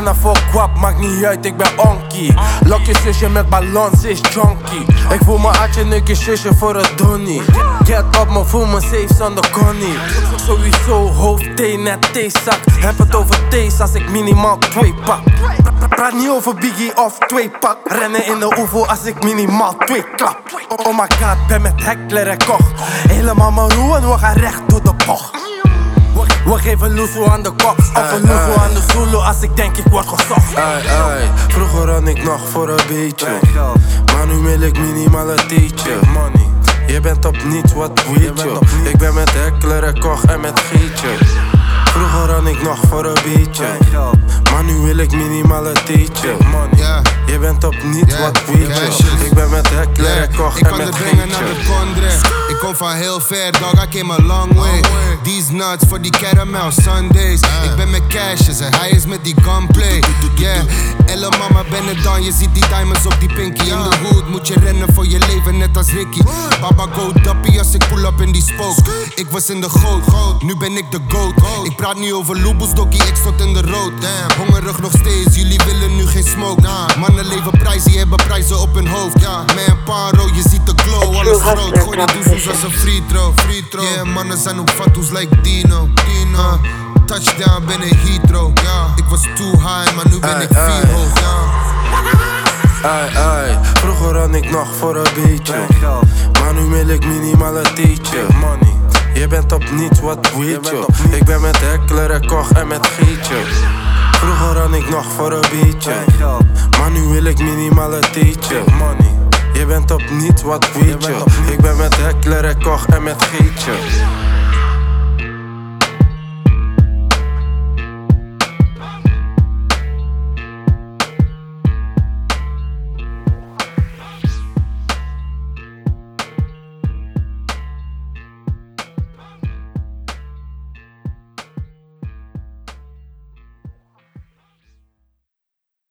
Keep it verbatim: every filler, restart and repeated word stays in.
ben een fuck wap, maakt niet uit, ik ben onkie. Lok je zusje met ballon, ze is chonky. Ik voel me atje, neuk je zusje voor een donnie. Get op me, voel me safe zonder connie. Sowieso hoofd thee, net theezak. Heb het over thees als ik minimaal twee pak. Praat niet over Biggie of twee pak. Rennen in de oevo als ik minimaal twee klap. Oh my god, ben met Heckler en Koch. Helemaal maroe en we gaan recht door de bocht. We geven loesoe aan de kop of een loesoe aan de Zulu als ik denk ik word gezocht. Ai, ai, vroeger ran ik nog voor een beetje, maar nu wil ik minimaal een theetje. Je bent op niets, wat weet je? Ik ben met Heckler en Koch en met Gietje. Vroeger ran ik nog voor een beetje, maar nu wil ik minimaal een theetje. Je bent op niets, wat weet je? Ik ben met Heckler en Koch en met Gietje. Ik kom van heel ver, dog, I came a long way. These nuts voor die caramel Sundays. Ik ben met Cashes en hij is met die gunplay. Yeah, Elle mama ben het dan, je ziet die diamonds op die pinky. In de hood moet je rennen voor je leven, net als Ricky. Baba go dappie als ik pull up in die spook. Ik was in de goot, nu ben ik de goat. Ik praat niet over loeboes, dokkie, ik stond in de rood. Hongerig nog steeds, jullie willen nu geen smoke. Mannen leven prijzen, die hebben prijzen op hun hoofd. Man, paro, je ziet de glow, alles groot. Gooi de doezoes als een free throw. Yeah, mannen zijn op fatsoes like Dino. Dino. Touchdown, ben een Heathrow. Ik was too high, maar nu ben ik vier hoog. Ai, ai, vroeger ran ik nog voor een beetje, maar nu wil ik minimaal een theetje. Je bent op niets, wat weet je? Ik ben met Heckler en Koch en met Gietje. Vroeger ran ik nog voor een beetje, maar nu wil ik minimaal een theetje. Je bent op niets, wat weet je? Ik ben met Heckler en Koch en met Gietje.